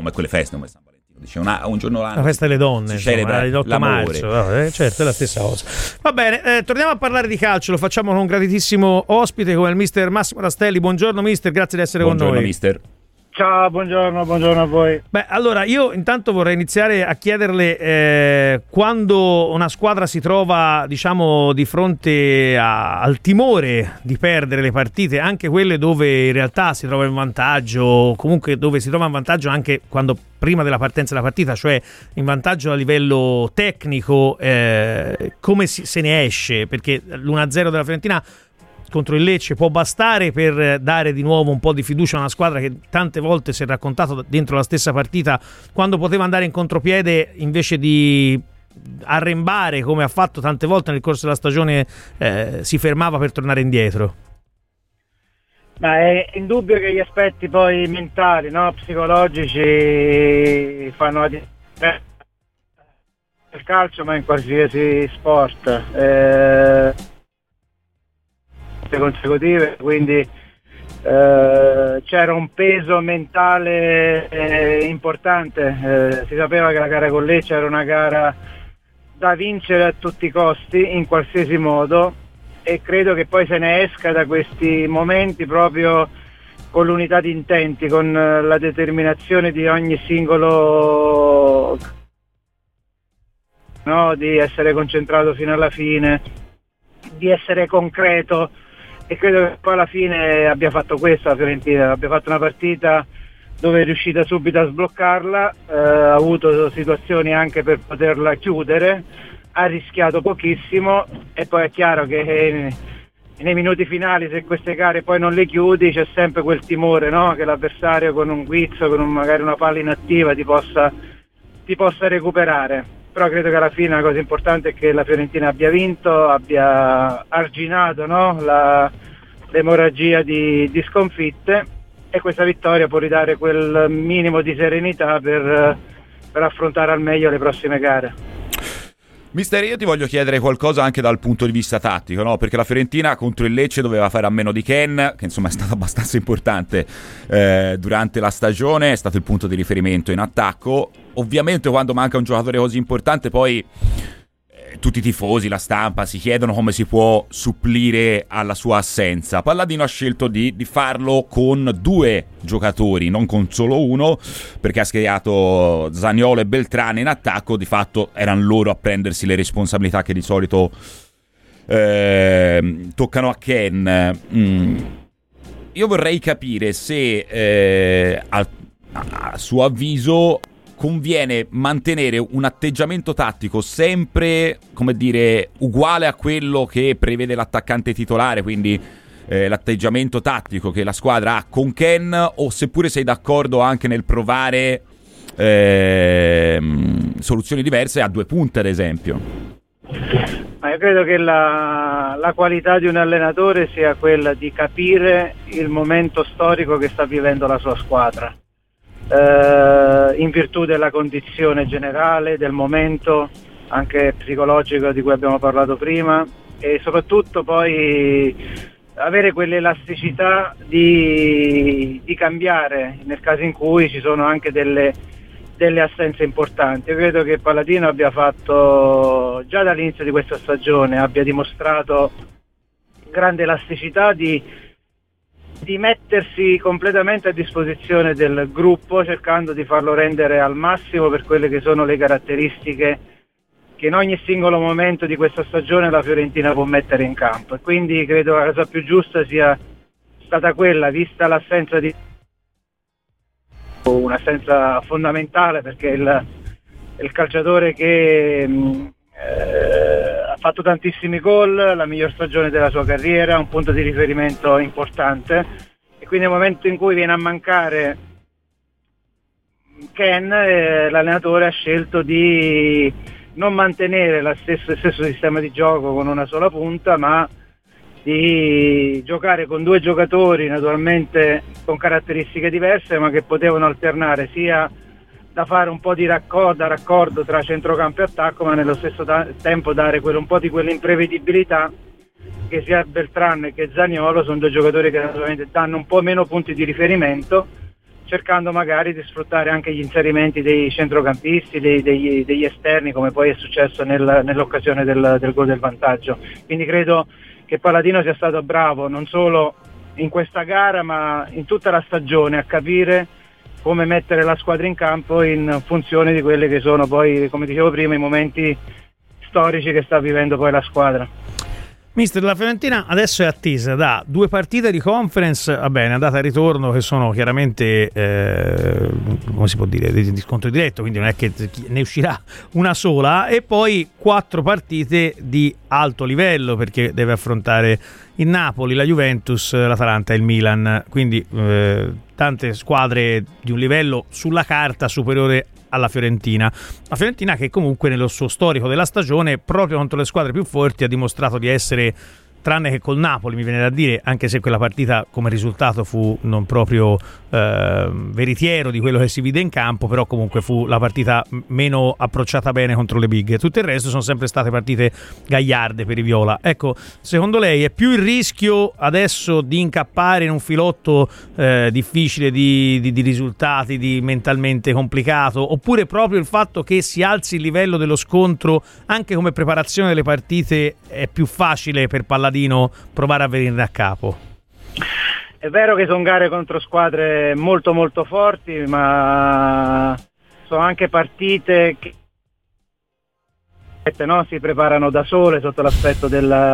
come quelle feste, come San Valentino, dice un giorno l'anno. La festa delle donne, si celebra l'8 marzo, certo, è la stessa cosa. Va bene, torniamo a parlare di calcio, lo facciamo con un graditissimo ospite come il mister Massimo Rastelli. Buongiorno mister, grazie di essere con noi. Buongiorno mister. Ciao, buongiorno a voi. Beh, allora io intanto vorrei iniziare a chiederle quando una squadra si trova, diciamo, di fronte al timore di perdere le partite, anche quelle dove in realtà si trova in vantaggio, comunque dove si trova in vantaggio anche quando prima della partenza della partita, cioè in vantaggio a livello tecnico, come se ne esce? Perché l'1-0 della Fiorentina contro il Lecce può bastare per dare di nuovo un po' di fiducia a una squadra che tante volte si è raccontato dentro la stessa partita, quando poteva andare in contropiede invece di arrembare come ha fatto tante volte nel corso della stagione, si fermava per tornare indietro. Ma è indubbio che gli aspetti poi mentali, no, psicologici fanno la differenza nel calcio, ma in qualsiasi sport. Consecutive, quindi c'era un peso mentale importante, si sapeva che la gara con Lecce era una gara da vincere a tutti i costi, in qualsiasi modo, e credo che poi se ne esca da questi momenti proprio con l'unità di intenti, con la determinazione di ogni singolo, no, di essere concentrato fino alla fine, di essere concreto. E credo che poi alla fine abbia fatto questo la Fiorentina, abbia fatto una partita dove è riuscita subito a sbloccarla, ha avuto situazioni anche per poterla chiudere, ha rischiato pochissimo, e poi è chiaro che nei minuti finali, se queste gare poi non le chiudi, c'è sempre quel timore, no? Che l'avversario con un guizzo, con magari una palla inattiva ti possa recuperare. Però credo che alla fine la cosa importante è che la Fiorentina abbia vinto, abbia arginato, no, l'emorragia di sconfitte, e questa vittoria può ridare quel minimo di serenità per affrontare al meglio le prossime gare. Mister, io ti voglio chiedere qualcosa anche dal punto di vista tattico, no? Perché la Fiorentina contro il Lecce doveva fare a meno di Ken, che insomma è stato abbastanza importante durante la stagione, è stato il punto di riferimento in attacco. Ovviamente quando manca un giocatore così importante poi tutti i tifosi, la stampa si chiedono come si può supplire alla sua assenza. Palladino ha scelto di farlo con due giocatori, non con solo uno, perché ha schiedato Zaniolo e Beltrán in attacco. Di fatto erano loro a prendersi le responsabilità che di solito toccano a Ken. Io vorrei capire se a suo avviso conviene mantenere un atteggiamento tattico sempre, come dire, uguale a quello che prevede l'attaccante titolare, quindi l'atteggiamento tattico che la squadra ha con Ken, o seppure sei d'accordo anche nel provare soluzioni diverse a due punte, ad esempio. Ma io credo che la qualità di un allenatore sia quella di capire il momento storico che sta vivendo la sua squadra. In virtù della condizione generale, del momento anche psicologico di cui abbiamo parlato prima, e soprattutto poi avere quell'elasticità di cambiare nel caso in cui ci sono anche delle assenze importanti. Io credo che Palladino abbia fatto, già dall'inizio di questa stagione, abbia dimostrato grande elasticità di mettersi completamente a disposizione del gruppo, cercando di farlo rendere al massimo per quelle che sono le caratteristiche che in ogni singolo momento di questa stagione la Fiorentina può mettere in campo. E quindi credo la cosa più giusta sia stata quella, vista l'assenza di un'assenza fondamentale, perché il calciatore che ha fatto tantissimi gol, la miglior stagione della sua carriera, un punto di riferimento importante, e quindi nel momento in cui viene a mancare Ken, l'allenatore ha scelto di non mantenere lo stesso sistema di gioco con una sola punta, ma di giocare con due giocatori naturalmente con caratteristiche diverse, ma che potevano alternare, sia da fare un po' di raccordo tra centrocampo e attacco, ma nello stesso tempo dare un po' di quell'imprevedibilità che sia Beltrán che Zaniolo sono due giocatori che naturalmente danno un po' meno punti di riferimento, cercando magari di sfruttare anche gli inserimenti dei centrocampisti, degli esterni, come poi è successo nell'occasione del gol del vantaggio. Quindi credo che Paladino sia stato bravo non solo in questa gara ma in tutta la stagione a capire come mettere la squadra in campo in funzione di quelli che sono poi, come dicevo prima, i momenti storici che sta vivendo poi la squadra. Mister, la Fiorentina adesso è attesa da 2 partite di conference, va bene, andata e ritorno, che sono chiaramente come si può dire, di scontro diretto, quindi non è che ne uscirà una sola, e poi 4 partite di alto livello, perché deve affrontare il Napoli, la Juventus, l'Atalanta e il Milan, quindi tante squadre di un livello sulla carta superiore alla Fiorentina. La Fiorentina che comunque nello suo storico della stagione, proprio contro le squadre più forti, ha dimostrato di essere, tranne che col Napoli mi viene da dire, anche se quella partita come risultato fu non proprio veritiero di quello che si vide in campo, però comunque fu la partita meno approcciata bene contro le big. Tutto il resto sono sempre state partite gagliarde per i viola. Ecco, secondo lei è più il rischio adesso di incappare in un filotto difficile di risultati, di mentalmente complicato, oppure proprio il fatto che si alzi il livello dello scontro anche come preparazione delle partite è più facile per Palladino provare a venire a capo? È vero che sono gare contro squadre molto molto forti, ma sono anche partite che si preparano da sole sotto l'aspetto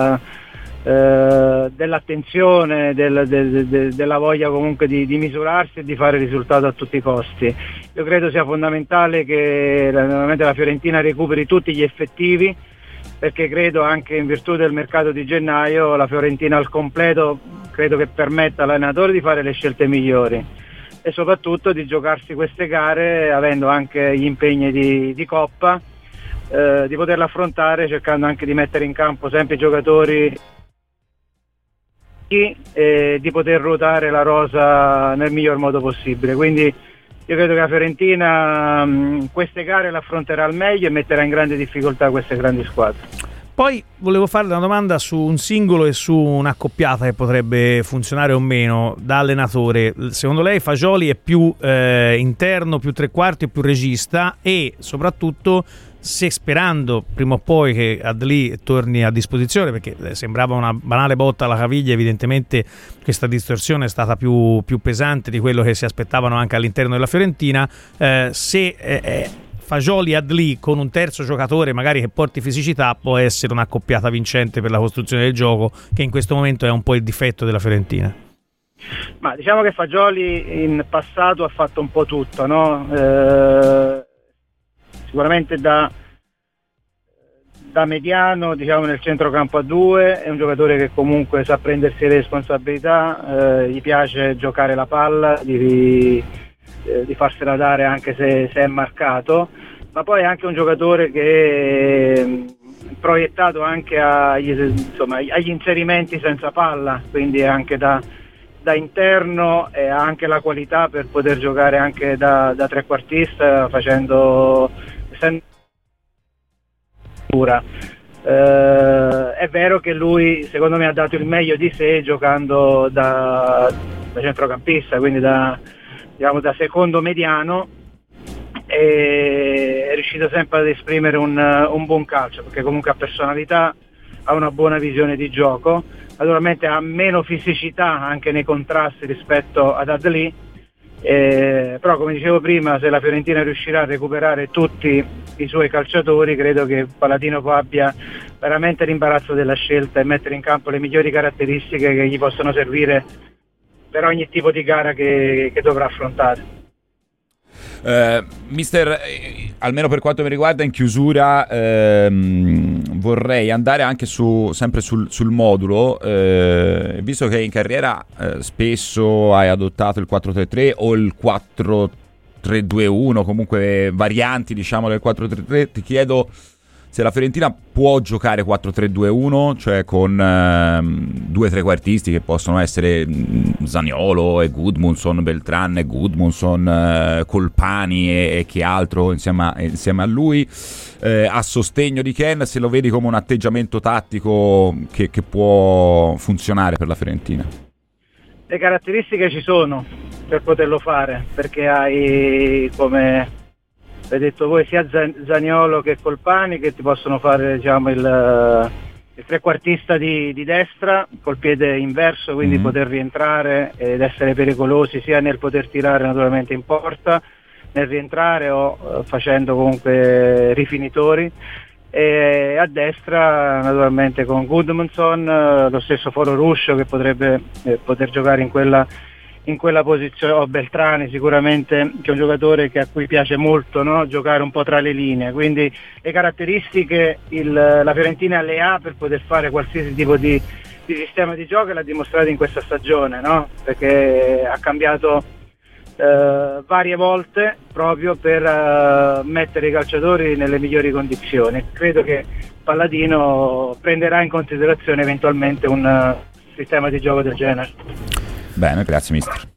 dell'attenzione, della voglia comunque di misurarsi e di fare risultato a tutti i costi. Io credo sia fondamentale che la Fiorentina recuperi tutti gli effettivi, perché credo anche in virtù del mercato di gennaio la Fiorentina al completo credo che permetta all'allenatore di fare le scelte migliori e soprattutto di giocarsi queste gare avendo anche gli impegni di Coppa, di poterla affrontare cercando anche di mettere in campo sempre i giocatori e di poter ruotare la rosa nel miglior modo possibile. Quindi io credo che la Fiorentina queste gare la affronterà al meglio e metterà in grande difficoltà queste grandi squadre. Poi volevo farle una domanda su un singolo e su un'accoppiata che potrebbe funzionare o meno da allenatore. Secondo lei Fagioli è più interno, più tre quarti o più regista? E soprattutto, se sperando prima o poi che Adli torni a disposizione, perché sembrava una banale botta alla caviglia, evidentemente questa distorsione è stata più pesante di quello che si aspettavano anche all'interno della Fiorentina, se Fagioli e Adli con un terzo giocatore magari che porti fisicità può essere un'accoppiata vincente per la costruzione del gioco, che in questo momento è un po' il difetto della Fiorentina. Ma diciamo che Fagioli in passato ha fatto un po' tutto, no? Sicuramente da mediano, diciamo, nel centrocampo a 2, è un giocatore che comunque sa prendersi le responsabilità, gli piace giocare la palla, di farsela dare anche se è marcato, ma poi è anche un giocatore che è proiettato anche agli inserimenti senza palla, quindi anche da interno e ha anche la qualità per poter giocare anche da trequartista facendo pura. È vero che lui secondo me ha dato il meglio di sé giocando da centrocampista, quindi da secondo mediano, e è riuscito sempre ad esprimere un buon calcio, perché comunque ha personalità, ha una buona visione di gioco, naturalmente ha meno fisicità anche nei contrasti rispetto ad Adli, però come dicevo prima, se la Fiorentina riuscirà a recuperare tutti i suoi calciatori, credo che Paladino abbia veramente l'imbarazzo della scelta e mettere in campo le migliori caratteristiche che gli possono servire per ogni tipo di gara che dovrà affrontare. Mister, almeno per quanto mi riguarda, in chiusura vorrei andare anche sempre sul modulo, visto che in carriera spesso hai adottato il 4-3-3 o il 4-3-2-1, comunque varianti diciamo del 4-3-3, ti chiedo se la Fiorentina può giocare 4-3-2-1, cioè con 2 trequartisti che possono essere Zaniolo e Gudmundsson, Beltran e Gudmundsson, Colpani e chi altro insieme a lui, a sostegno di Ken, se lo vedi come un atteggiamento tattico che può funzionare per la Fiorentina. Le caratteristiche ci sono per poterlo fare, perché hai, come avete detto voi, sia Zaniolo che Colpani che ti possono fare, diciamo, il trequartista di destra col piede inverso, quindi poter rientrare ed essere pericolosi sia nel poter tirare naturalmente in porta, nel rientrare o facendo comunque rifinitori. E a destra naturalmente con Gudmundsson, lo stesso Foro Ruscio che potrebbe poter giocare in quella posizione, o Beltrani sicuramente, che è un giocatore a cui piace molto, no? Giocare un po' tra le linee, quindi le caratteristiche la Fiorentina le ha per poter fare qualsiasi tipo di sistema di gioco, e l'ha dimostrato in questa stagione, no? Perché ha cambiato varie volte proprio per mettere i calciatori nelle migliori condizioni. Credo che Palladino prenderà in considerazione eventualmente un sistema di gioco del genere. Bene, grazie mister.